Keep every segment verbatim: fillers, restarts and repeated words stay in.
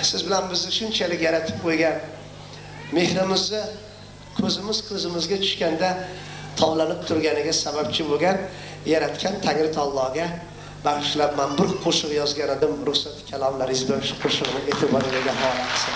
siz bilan bizni shunchalik yaratib qo'ygan, mehrimizni ko'zimiz ko'zimizga tushganda tovlanib turganiga sababchi bo'lgan yaratgan Tangri Taologa bag'ishlab men bir qo'shiq yozgan edim. Ruxsat kalomlaringiz bilan shu qo'shiqni e'tiboringizga havola qilsam.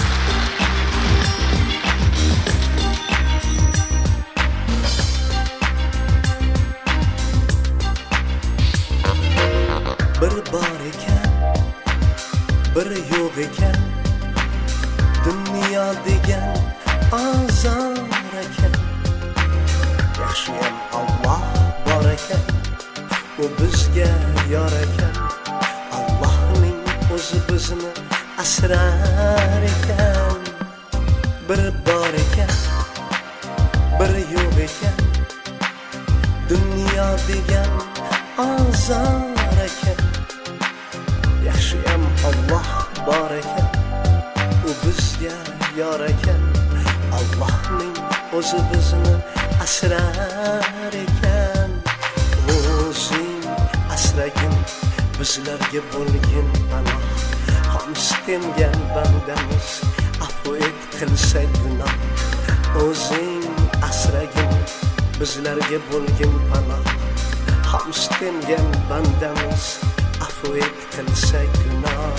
Bir bor ekan, bir yo'q ekan, dunyo degan azor ekan. Yaxshiyam Alloh bor ekan, u bizga yor ekan. Allohning o'zi bizni asrar ekan. Bir bor ekan, bir yo'q ekan, dunyo degan azor ekan. Yaxshiyam Alloh bor ekan, u bizga yor ekan. Allohning o'zi bizni asrar ekan. O'zing asragin, bizlarga bo'lgin panoh. Hamstemgan bandamiz afv et qilsa gunoh. O'zing asragin, bizlarga bo'lgin panoh. Hamstemgan bandamiz afv et qilsa gunoh.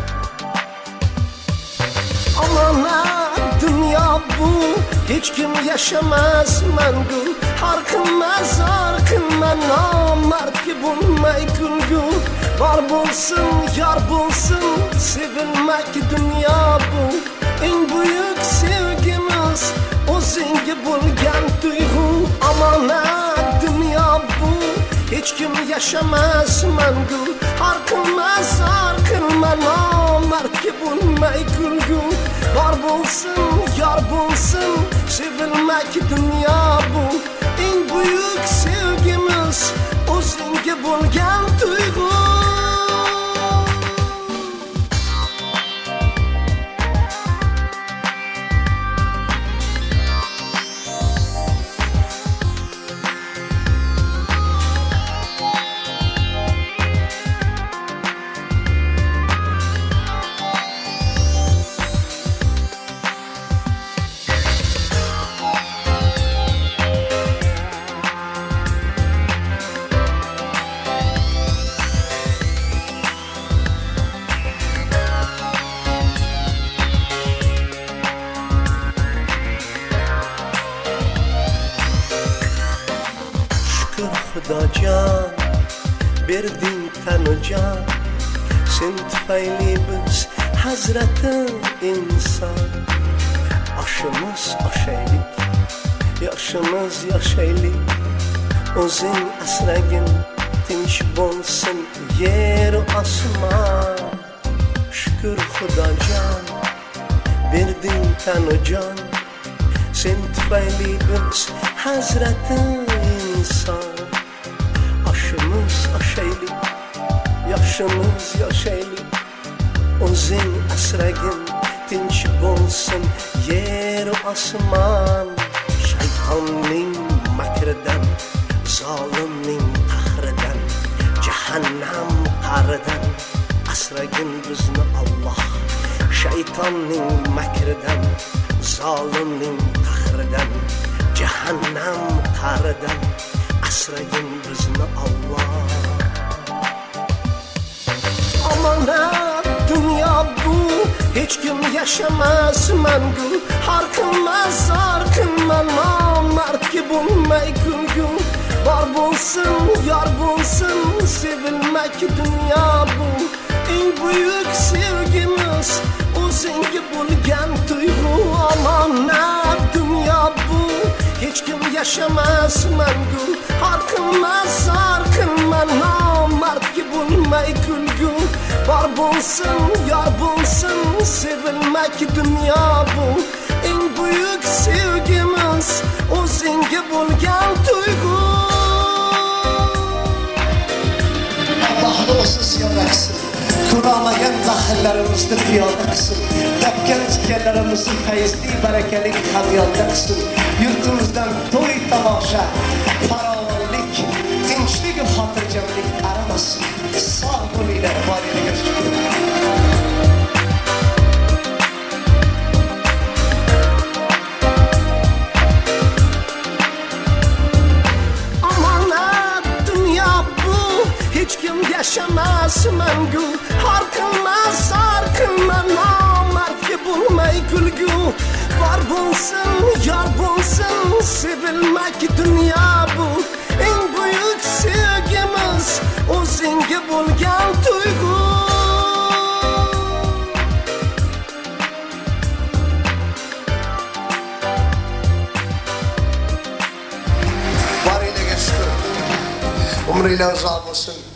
Amanat dünya bu, hiç kim yaşamaz mangu. Har qilmas, har qilma nomardga bo'lmay kulgu. Bor bo'lsin, yor bo'lsin, sevilmak dunyo bu. Eng buyuk sevgimiz o'zingga bo'lgan tuyg'u. Amanat dünya bu, hiç kim yaşamaz mangu. Har qilmas, har qilma nomardga bo'lmay kulgu. Bor bo'lsin, yor bo'lsin, sevilmak dunyo bu. Eng buyuk sevgimiz o'zingga bo'lgan tuyg'u. Xudojon, berding tanu jon, sen tufayli biz hazrati inson. Oshimiz oshaylik, yoshimiz yoshaylik. O'zing asragin, tinch bo'lsin yer osmon. Shukr Xudojon, berding tanu jon, sen tufayli biz hazrati inson. Oshimiz oshaylik, yoshimiz yoshaylik. O'zing asragin, tinch bo'lsin yer osmon. Shaytonning makridan, zolimning qahridan, jahannam qaridan asragin bizni Alloh. Shaytonning makridan, zolimning qahridan, jahannam qaridan asragin bizni Alloh. Amanat dünya bu, hiç kim yaşamaz mangu. Har qilmas, har qilma nomardga bo'lmay kulgu. Bor bo'lsin, yor bo'lsin, sevilmak dunyo bu. Eng buyuk sevgimiz o'zingga bo'lgan tuyg'u. Amanat dünya bu, hiç kim yaşamaz mangu. Har qilmas, har qilma nomardga bo'lmay kulgu. Bor bo'lsin, yor bo'lsin, sevilmak dunyo bu. Eng buyuk sevgimiz o'zingga bo'lgan tuyg'u. Allohni o'zi ziyoda qilsin, ko'rolmagan zaxirlarimizni piyoda qilsin. Topgan tutganlarimizni fayzli barakali hamyonda qilsin. Yurtimizdan to'y tomosha, farovonlik, tinchlik, xotirjamlik arimasin. Sog' bo'linglar, boringlar. hech kim yashamas mangu. Har qilmas, har qilma nomardga bo'lmay kulgu. Bor bo'lsin, yor bo'lsin, sevilmak dunyo bu. Eng buyuk sevgimiz o'zingga bo'lgan tuyg'u. Umringlar uzoq bo'lsin.